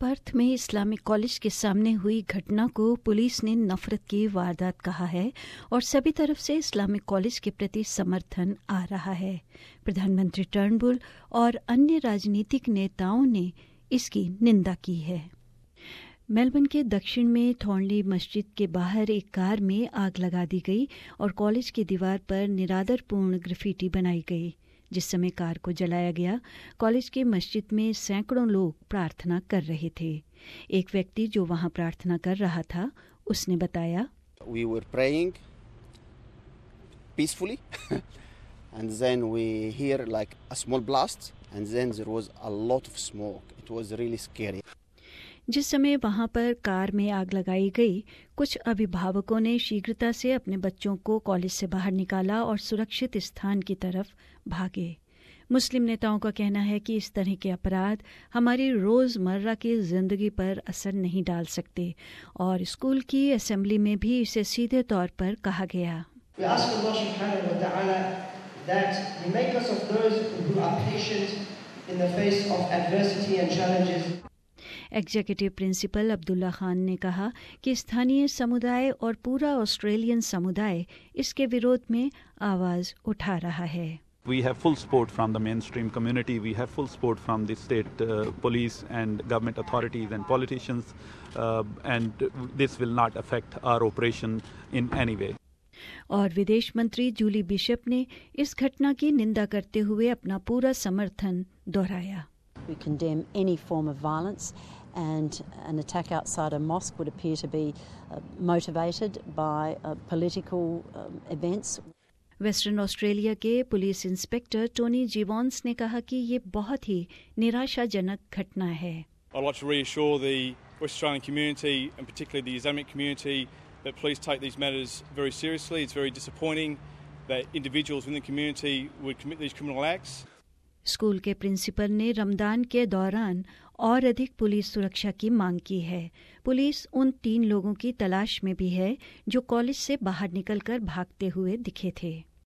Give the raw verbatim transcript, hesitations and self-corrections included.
Perth में Islamic college के सामने हुई घटना को पुलिस ने नफरत की वारदात कहा है और सभी तरफ से इस्लामिक कॉलेज के प्रति समर्थन आ रहा है। प्रधानमंत्री टर्नबुल और अन्य राजनीतिक नेताओं ने इसकी निंदा की है। मेलबर्न के दक्षिण में थॉर्नली मस्जिद के बाहर एक कार में आग लगा दी गई और कॉलेज की दीवार पर निरादरपूर्ण ग्राफिटी बनाई गई। जिस समय कार को जलाया गया, कॉलेज के मस्जिद में सैकड़ों लोग प्रार्थना कर रहे थे। एक व्यक्ति जो वहां प्रार्थना कर रहा था, उसने बताया, We were praying peacefully and then we hear like a small blast and then there was a lot of smoke. It was really scary. जिस समय वहां पर कार में आग लगाई गई, कुछ अभिभावकों ने शीघ्रता से अपने बच्चों को कॉलेज से बाहर निकाला और सुरक्षित स्थान की तरफ भागे। मुस्लिम नेताओं का कहना है कि इस तरह के अपराध हमारी रोजमर्रा की जिंदगी पर असर नहीं डाल सकते और स्कूल की असेंबली में भी इसे सीधे तौर पर कहा गया। We ask Allah subhanahu wa ta'ala that He make us of those who are patient in the face of adversity and challenges. Executive principal Abdullah Khan ने कहा कि स्थानीय समुदाय और पूरा ऑस्ट्रेलियन समुदाय इसके विरोध में आवाज उठा रहा है। We have full support from the mainstream community. We have full support from the state uh, police and government authorities and politicians, uh, and this will not affect our operation in any way. और विदेश मंत्री Jully bishop ने इस घटना की निंदा करते हुए अपना पूरा समर्थन दोहराया। We condemn any form of violence, and an attack outside a mosque would appear to be uh, motivated by uh, political um, events. Western Australia के पुलिस इंस्पेक्टर टोनी जीवॉन्स ने कहा कि ये बहुत ही निराशाजनक घटना है। I'd like to reassure the West Australian community, and particularly the Islamic community, that please take these matters very seriously. It's very disappointing that individuals within the community would commit these criminal acts. School के principal ने रमदान के दौरान और अधिक police सुरक्षा की मांग की है। पुलिस उन तीन लोगों की तलाश में भी है जो कॉलेज से बाहर निकलकर भागते हुए दिखे थे।